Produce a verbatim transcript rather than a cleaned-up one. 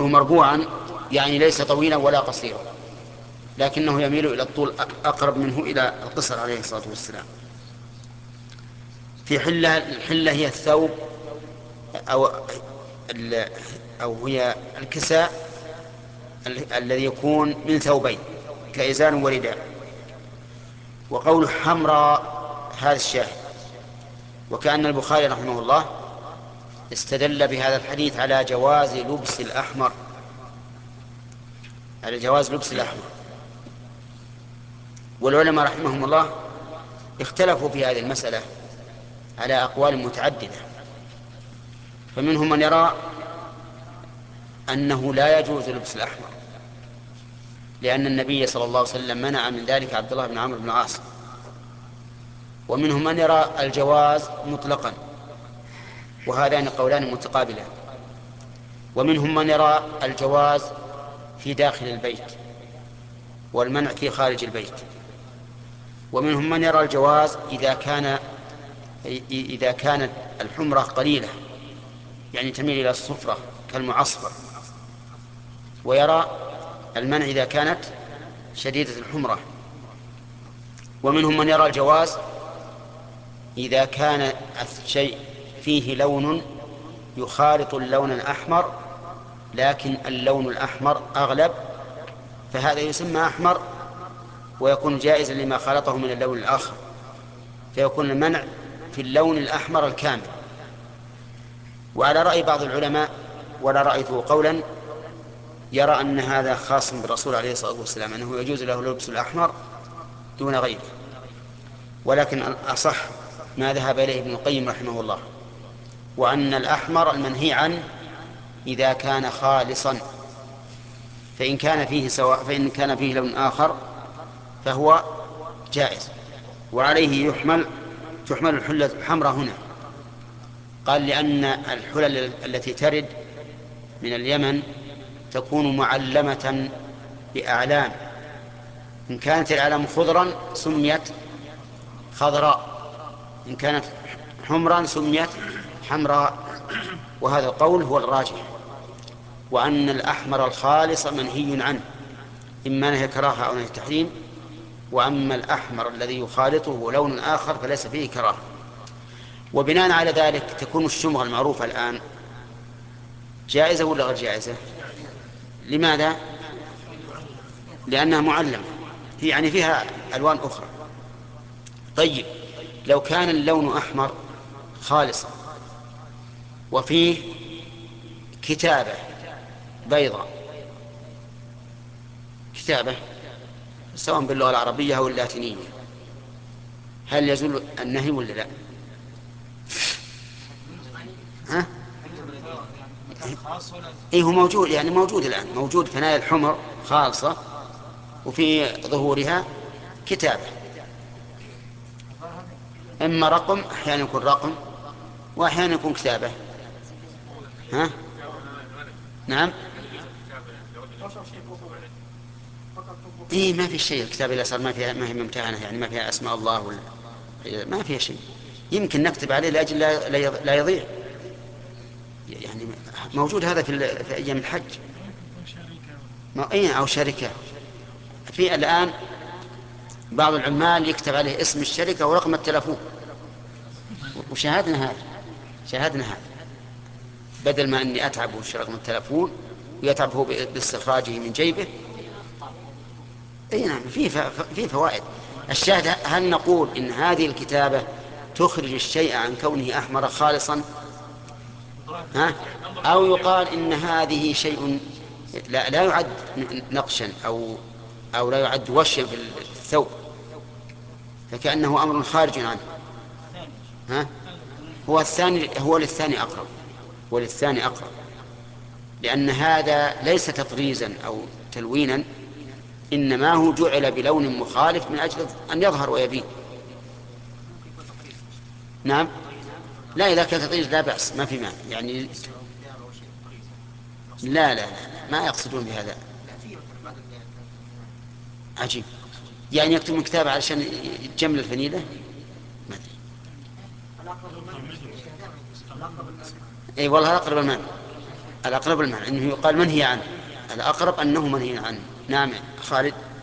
وقوله مربوعا يعني ليس طويلا ولا قصيرا، لكنه يميل إلى الطول أقرب منه إلى القصر عليه الصلاة والسلام. في حلة، الحلة هي الثوب أو, أو هي الكساء الذي يكون من ثوبين كإزار ورداء. وقول حمراء هذا الشاهد. وكأن البخاري رحمه الله استدل بهذا الحديث على جواز لبس الأحمر، على جواز لبس الأحمر. والعلماء رحمهم الله اختلفوا في هذه المسألة على أقوال متعددة، فمنهم من يرى أنه لا يجوز لبس الأحمر لأن النبي صلى الله عليه وسلم منع من ذلك عبد الله بن عمرو بن العاص، ومنهم من يرى الجواز مطلقا، وهذان قولان متقابلان. ومنهم من يرى الجواز في داخل البيت والمنع في خارج البيت. ومنهم من يرى الجواز إذا كان إذا كانت الحمرة قليلة، يعني تميل إلى الصفرة كالمعصفر، ويرى المنع إذا كانت شديدة الحمرة. ومنهم من يرى الجواز إذا كان الشيء فيه لون يخالط اللون الأحمر لكن اللون الأحمر أغلب، فهذا يسمى أحمر ويكون جائزا لما خالطه من اللون الآخر، فيكون المنع في اللون الأحمر الكامل. وعلى رأي بعض العلماء، ولا رأيت قولا يرى أن هذا خاص بالرسول عليه الصلاة والسلام، أنه يجوز له لبس الأحمر دون غيره. ولكن الأصح ما ذهب إليه ابن القيم رحمه الله، وأن الأحمر المنهي عنه إذا كان خالصا، فإن كان فيه سواء فإن كان فيه لون آخر فهو جائز. وعليه يحمل تحمل الحلة الحمراء هنا، قال لأن الحلل التي ترد من اليمن تكون معلمة بأعلام، إن كانت الأعلام خضرا سميت خضراء، إن كانت حمرا سميت حمراء. وهذا القول هو الراجح، وأن الأحمر الخالص منهي عنه إما نهي كراهة أو نهي تحريم. وأما الأحمر الذي يخالطه لون آخر فليس فيه كراهة. وبناء على ذلك تكون الشمغة المعروفة الآن جائزة ولا غير جائزة؟ لماذا؟ لأنها معلمة، يعني فيها ألوان أخرى. طيب لو كان اللون أحمر خالصا وفيه كتابة بيضاء، كتابة سواء باللغة العربية أو اللاتينية، هل يزول النهي ولا لا؟ ها؟ إيه هو موجود، يعني موجود الآن، موجود ثنايا الحمر خالصة وفي ظهورها كتابة، إما رقم، أحيانا يكون رقم وأحيانا يكون كتابة. ها؟ نعم. إيه ما في شيء، الكتاب إذا صار ما فيها، ما هي ممتحنة، يعني ما فيها أسماء الله ولا ما فيها شيء، يمكن نكتب عليه لأجل لا لا يضيع، يعني موجود هذا في, في أيام الحج. ما أي أو شركة، في الآن بعض العمال يكتب عليه اسم الشركة ورقم التلفون، وشاهدنا هذا، شاهدنا هذا، بدل ما أني أتعب وش رقم التلفون ويتعب هو باستخراجه من جيبه. اي نعم، في في فوائد. الشاهد، هل نقول ان هذه الكتابة تخرج الشيء عن كونه احمر خالصا، ها؟ او يقال ان هذه شيء لا, لا يعد نقشا او او لا يعد وشيا في الثوب، فكأنه امر خارج عنه. ها؟ هو الثاني، هو للثاني اقرب، وللثاني اقرب، لان هذا ليس تطريزا او تلوينا، إنما هو جعل بلون مخالف من أجل أن يظهر ويبين. نعم. لا إذا كان تطريز لا بأس، ما في مانع يعني. لا لا لا ما يقصدون بهذا. عجيب، يعني يكتبون كتاب علشان يتجمل الفنيلة، ما أدري. أي والله أقرب المعنى، الأقرب المنع أنه يقال منهي عنه، الأقرب أنه منهي عنه. نعم خالد.